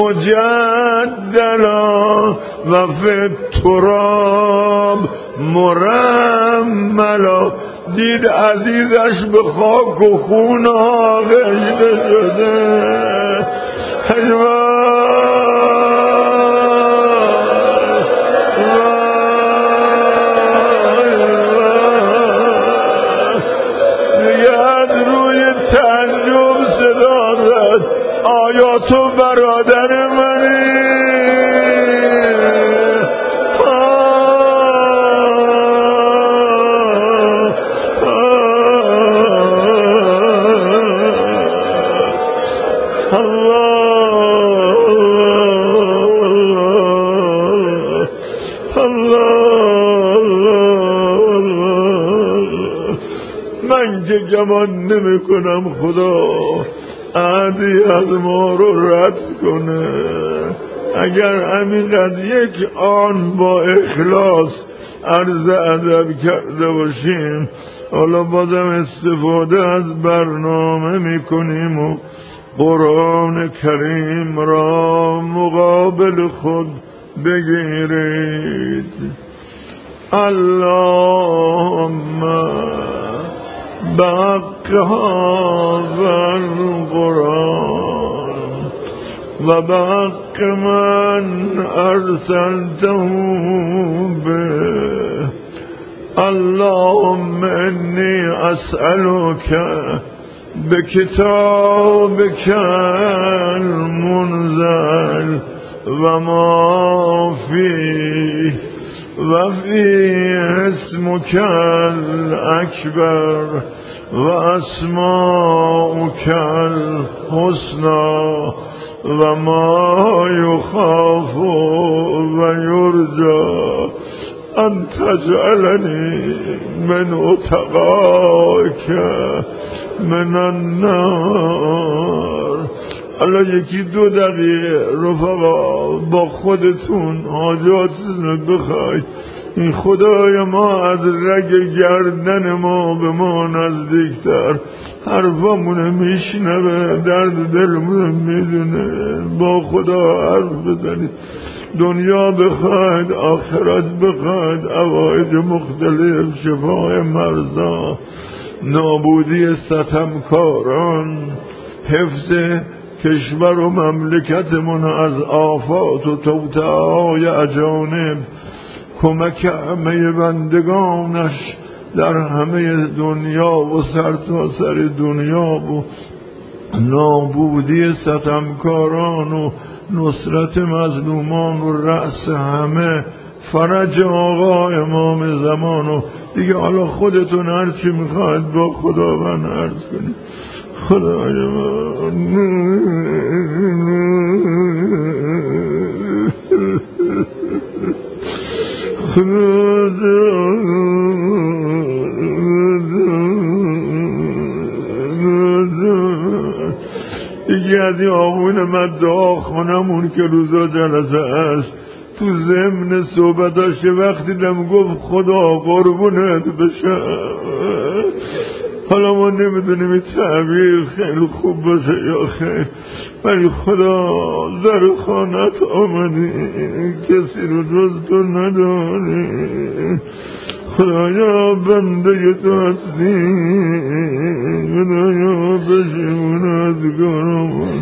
مجدلا و فی التراب مرملا، دید عزیزش به خاک و خون آغشته شده. ای آیا تو برادر منی؟ من که گمان نمی کنم خدا عادی از ما رو رد کنه. اگر همینقدر یک آن با اخلاص عرض ادب کرده باشیم، حالا بازم استفاده از برنامه میکنیم و قرآن کریم را مقابل خود بگیرید. اللهم بحق هذا القرآن و بحق من ارسلته به، اللهم انی اسألك بکتابک المنزل و ما فیه و فیه اسمک الاکبر و اسماؤک الحسنی و ما یخاف و یرجا ان تجعلنی من اتقاک من النار. حالا یکی دو دقیقه رفقا با خودتون حاجاتتون بخواید. این خدای ما از رگ گردن ما به ما نزدیکتر، حرفامونه میشنوه، درد دلمونه میدونه. با خدا حرف بزنید. دنیا بخواید، آخرت بخواید، عوائد مختلف، شفای مرضا، نابودی ستمکاران، حفظ کشور و مملکتمون از آفات و توطئه‌های اجانب، کمک همه بندگانش در همه دنیا و سرتاسر دنیا و نابودی ستمکاران و نصرت مظلومان و رأس همه، فرج آقا امام زمان. و دیگه حالا خودتون هر چی میخواید با خداوند عرض کنید. خدای من یکی از مدعا خانمون که روزا جلسه است تو ضمن صحبتاش وقتی دم گفت خدا قربونت بشم. حالا ما نمیدونیم این تعبیر خیلی خوب باشه یا خیر، ولی خدا در خانت آمدی کسی رو جز تو نداری، خدایا بنده تو هستی، خدایا بشیمون از گناهان،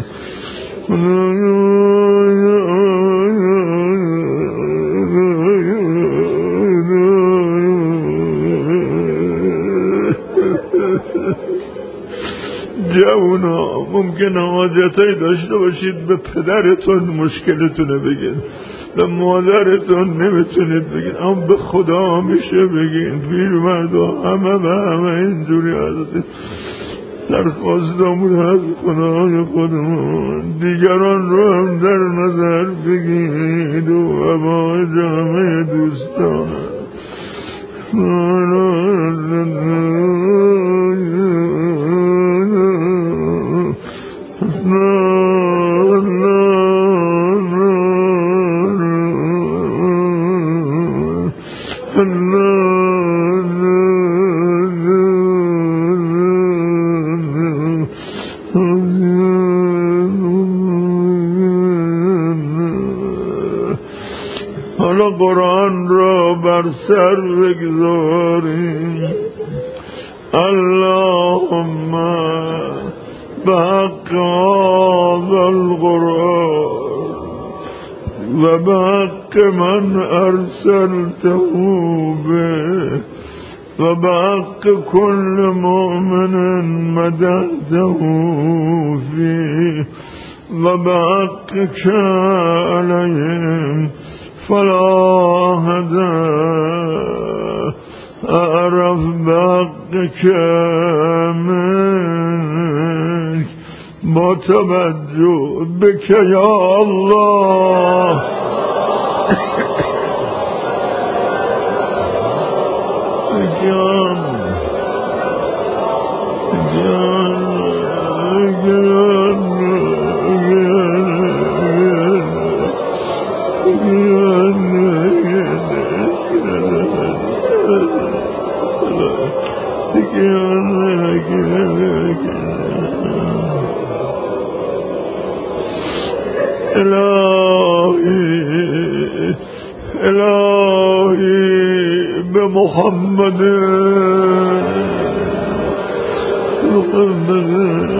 جوونا ممکنه حاجتایی داشته باشید به پدرتون مشکلتونه بگید، به مادرتون نمیتونید بگید، اما به خدا میشه بگید. پیرمردا همه به همه اینجوری هستید. درخواستمون از خدای خودمون دیگران رو هم در نظر بگید و هوای جامعه دوستان حالا قرآن را بر سر بگذاریم. اللهم بحق هذا القرآن و بحق من ارسلته به و بحق كل مؤمن مدحته فيه و بحقك عليهم فلا هدى أعرف بحقك منك با توجه بك يا الله. جان جان جان الهی الهی به محمد محمد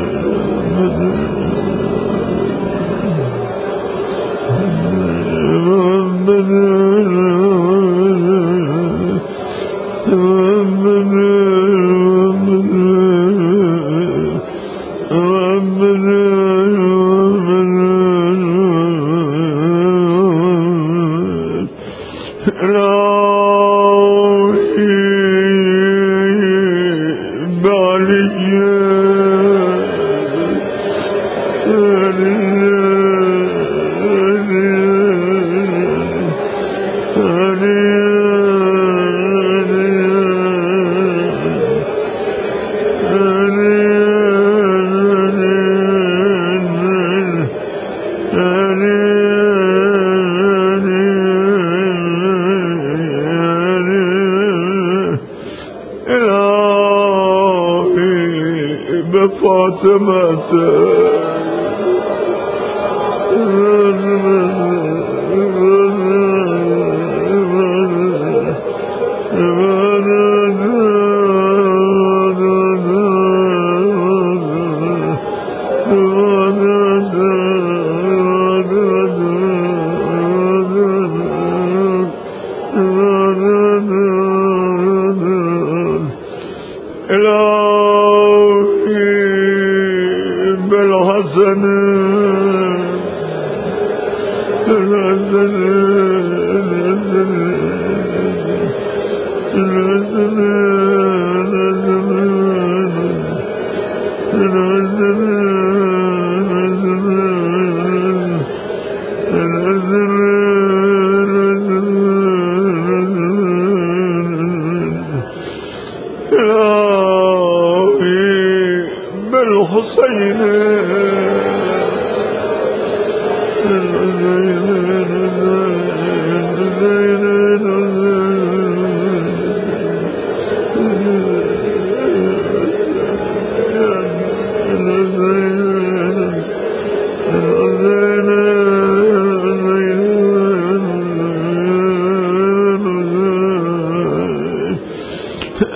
فاطمة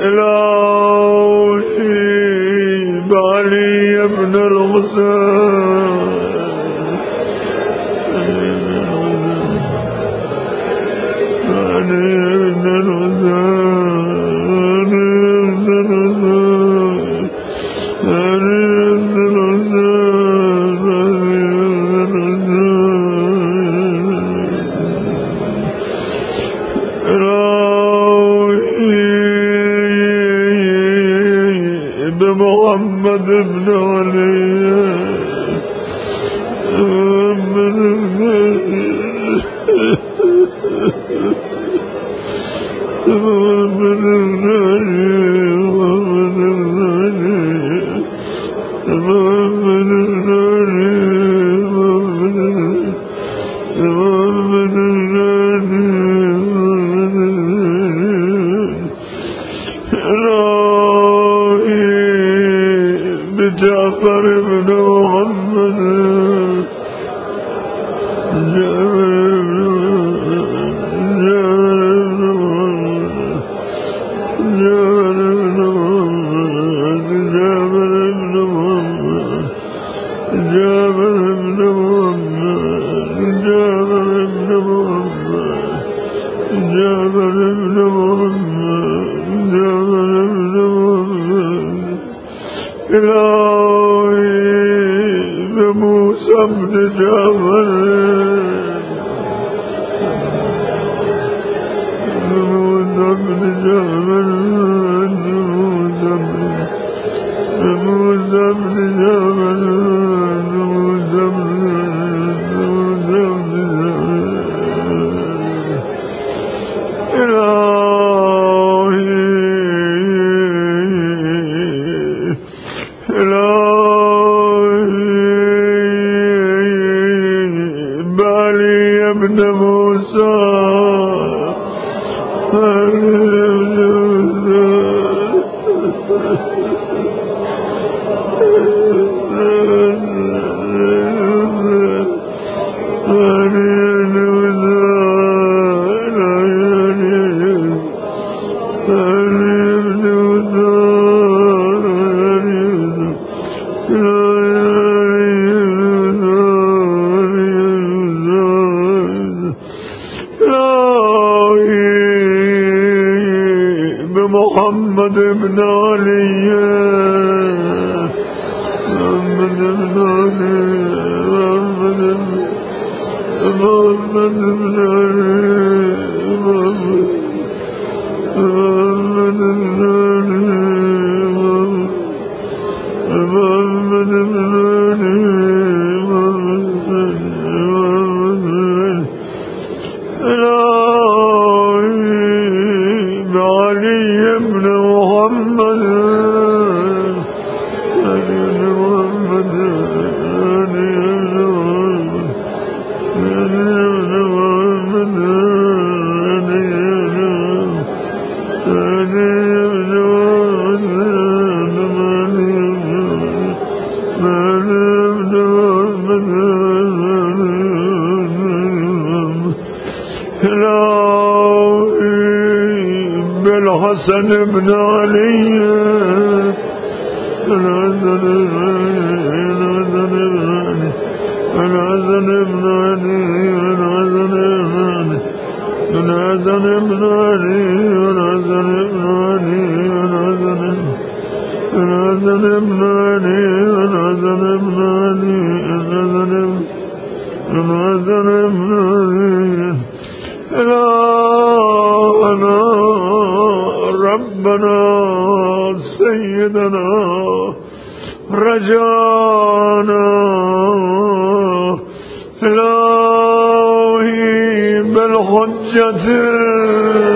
إلهي بعلي بن الحسين علي بن الحسين علي بن الحسين بمحمد بن علي جعفر بن محمد موسى بن جعفر موسى بن جعفر موسى بن جعفر موسى بن إلهي ابن موسى محمد بن علي محمد بن علي محمد بن علي محمد بن علي محمد بن علي علي بن محمد علي بن محمد علي بن محمد الحسن بن علي الحسن الحسن بن علي الحسن الحسن بن علي الحسن بن علي الحسن الحسن بن علي الحسن بن علي الحسن الحسن بن علي إلهنا ربنا سيدنا رجانا إلهي بالحجة